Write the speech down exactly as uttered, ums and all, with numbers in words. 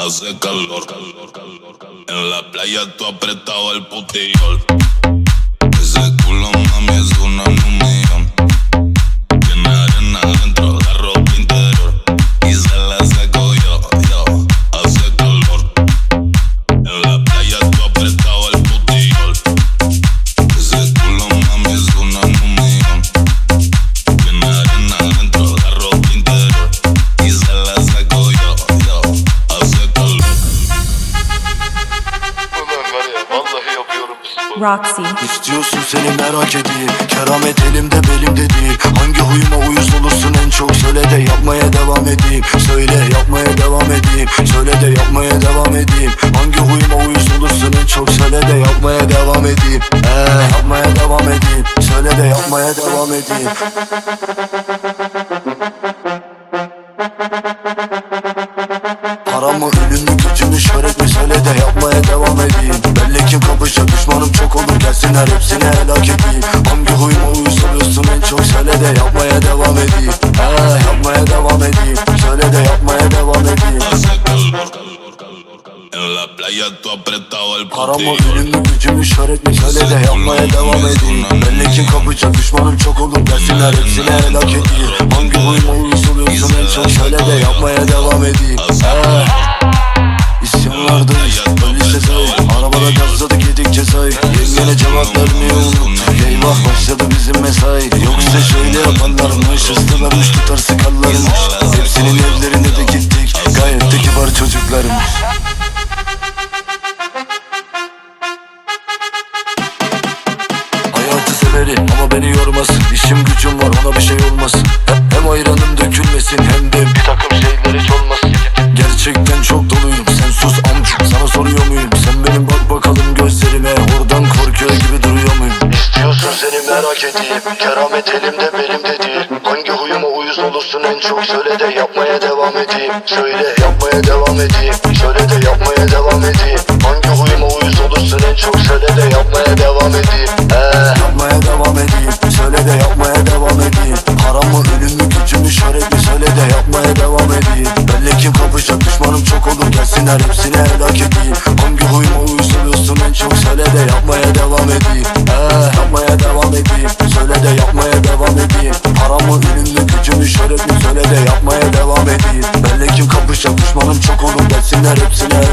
hace calor. En la playa tú apretado el putillol. Ese culo, mami, es una en un millón. Tiene arena dentro de ropa interior y se la saco yo, yo. Hace calor. En la playa tú apretado el putillol. Ese culo, mami, es una en un millón. Tiene arena dentro de ropa interior y se la saco yo, yo. Hace calor. Roxy. İstiyorsun seni merak edeyim. Keramet elimde belimde değil. Hangi huyuma uyuz olursun en çok söyle de yapmaya devam edeyim. Söyle yapmaya devam edeyim. Söyle de yapmaya devam edeyim. Hangi huyuma uyuz olursun en çok söyle de yapmaya devam edeyim. Eee yapmaya devam edeyim. Söyle de yapmaya devam edeyim. Paramı, ünlü, gücümü, şöhretimi söyle de yapmaya devam edeyim. Belli ki kapışacak düşmanım çok olur, gelsinler hepsini helak edeyim. Hangi huyuma uyuz oluyorsun en çok söyle de yapmaya devam edeyim. Eee yapmaya devam edeyim. Söyle de yapmaya devam edeyim. En la playa tú apretado el Paramı, putillol. ünlü, gücümü, şöhretimi söyle de yapmaya devam edeyim. Belli ki kapışacak düşmanım çok olur, gelsinler hepsini helak edeyim. Hangi huyuma uyuz oluyorsun en çok söyle de yapmaya devam edeyim. Eee İsyanlardayız, öyleyse say. Arabada gazladık yedik cezayı. Yengene cevap vermeyi unuttuk. Eyvah başladı bizim mesai. Yoksa şöyle yaparlarmış, hızlı vermiş tutar sıkarlarmış. Hepsinin evlerine de gittik, gayet de kibar çocuklarmış. Hayatı severim ama beni yormasın. İşim gücüm var, ona bir şey olmasın. Hem ayranım dökülmesin hem de bir takım şeyler hiç olmasın. Gerçekten çok doluyum, sen sus amcuk. Sana soruyor muyum, sen benim bak bakalım gözlerime. Oradan korkuyor gibi duruyor muyum? İstiyorsun seni merak edeyim. Keramet elimde belimde değil. Hangi huyuma uyuz olursun en çok söyle de yapmaya devam edeyim. Söyle yapmaya devam edeyim. Söyle de yapmaya devam edeyim. Hangi huyuma uyuz olursun en çok söyle de yapmaya devam edeyim. Eee yapmaya devam edeyim. Söyle de yapmaya devam edeyim. Paramı, ünlü, gücümü, şöhretimi söyle de yapmaya devam edeyim. Belli ki kapışacak düşmanım çok olur, gelsinler hepsini helak edeyim. Hangi huyuma uyuz oluyorsun en çok söyle de yapmaya devam edeyim. Eee yapmaya devam edeyim. Söyle de yapmaya devam edeyim. Paramı, ünlü, gücümü, şöhretimi söyle de yapmaya devam edeyim. Belli ki kapışacak düşmanım çok olur, gelsinler hepsini